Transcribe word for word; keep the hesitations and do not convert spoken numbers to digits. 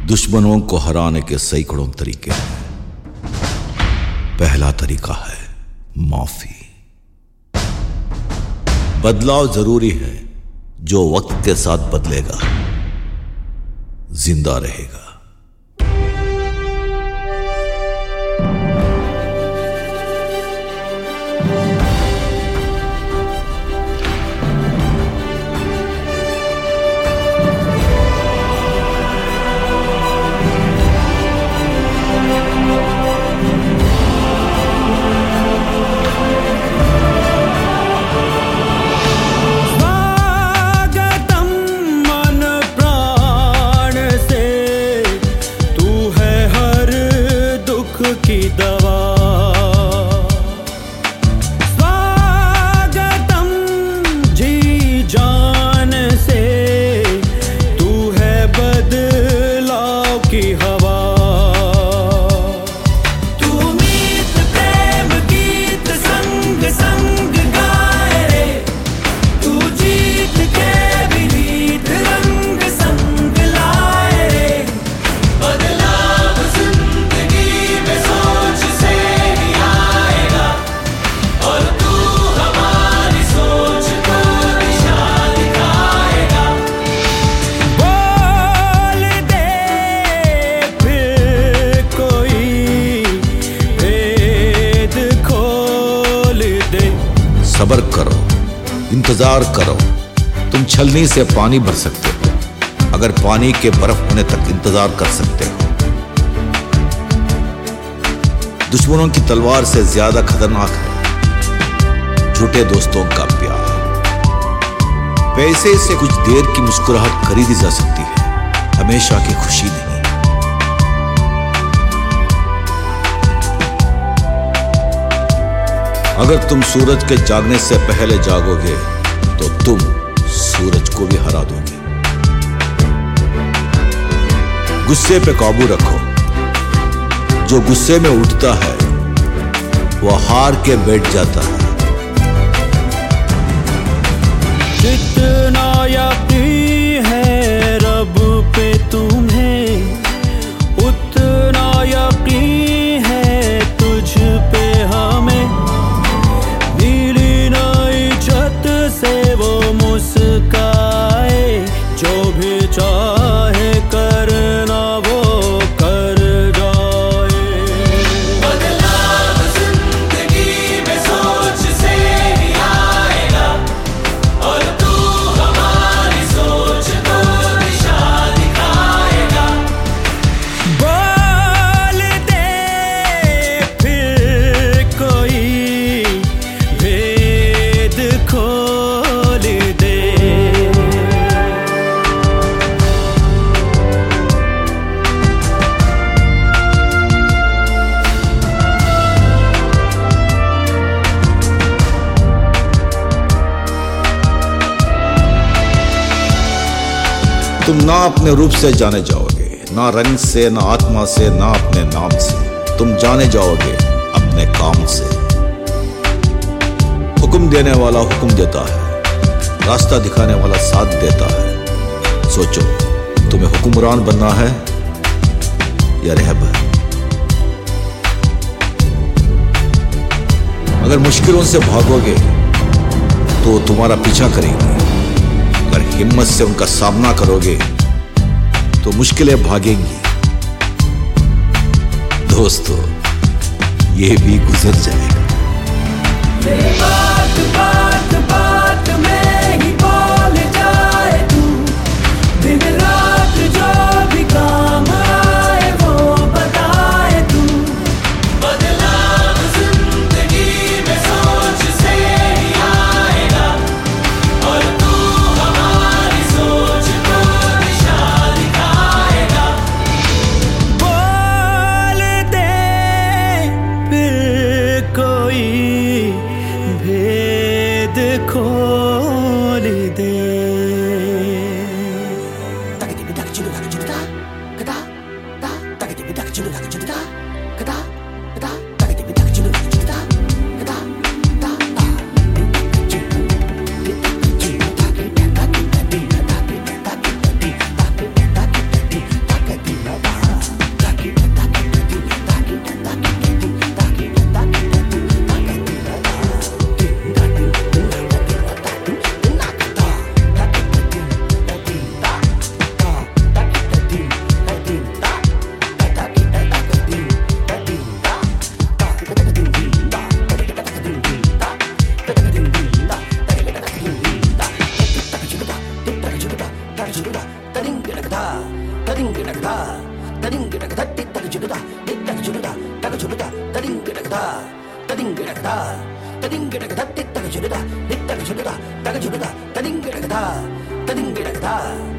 दुश्मनों को हराने के सैकड़ों तरीके हैं। पहला तरीका है माफी। बदलाव जरूरी है, जो वक्त के साथ बदलेगा जिंदा रहेगा। की दवा स्वागतम जी जान से, तू है बदलाव की हवा। तू मीत प्रेम गीत संग संग गाए रे, तू जीत के भी रीत रंग संग लाए रे। बदलाव जिंदगी में सोच से ही आएगा, और तू हमारी सोच को दिशा दिखाएगा। बोल दे फिर कोई भेद खोल दे। सब्र करो, इंतजार करो। तुम छलनी से पानी भर सकते हो, अगर पानी के बर्फ होने तक इंतजार कर सकते हो। दुश्मनों की तलवार से ज्यादा खतरनाक है झूठे दोस्तों का प्यार। पैसे से कुछ देर की मुस्कुराहट खरीदी जा सकती है, हमेशा की खुशी नहीं। अगर तुम सूरज के जागने से पहले जागोगे तो तुम सूरज को भी हरा दोगे। गुस्से पे काबू रखो, जो गुस्से में उठता है वो हार के बैठ जाता है। जितना यकीन है रब पे तुम्हें, उतना यकीन है तुझ पे हमें। नीली नई छत से वो मुस्काए, जो भी चाहे करना वो कर जाए। बदलाव जिंदगी में सोच से ही आएगा, और तू हमारी सोच को दिशा दिखाएगा। बोल दे फिर कोई भेद खोल दे। तुम ना अपने रूप से जाने जाओगे, ना रंग से, ना आत्मा से, ना अपने नाम से। तुम जाने जाओगे अपने काम से। हुक्म देने वाला हुक्म देता है, रास्ता दिखाने वाला साथ देता है। सोचो, तुम्हें हुक्मरान बनना है या रहबर? अगर मुश्किलों से भागोगे तो तुम्हारा पीछा करेंगे, अगर हिम्मत से उनका सामना करोगे तो मुश्किलें भागेंगी। दोस्तों, ये भी गुजर जाएगा। बात बात बात में ही बोल जाए तू, दिन रात जो भी काम आए वो बताए तू। बदलाव जिंदगी में सोच से ही आएगा, और तू हमारी सोच को दिशा दिखाएगा। बोल दे फिर कोई भेद தடிங்கிடகதா தடிங்கிடகதா தடிங்கிடகதா டித்தக சுடுதா டித்தக சுடுதா தக சுடுதா தடிங்கிடகதா தடிங்கிடகதா தடிங்கிடகதா டித்தக சுடுதா டித்தக சுடுதா தக சுடுதா தடிங்கிடகதா தடிங்கிடகதா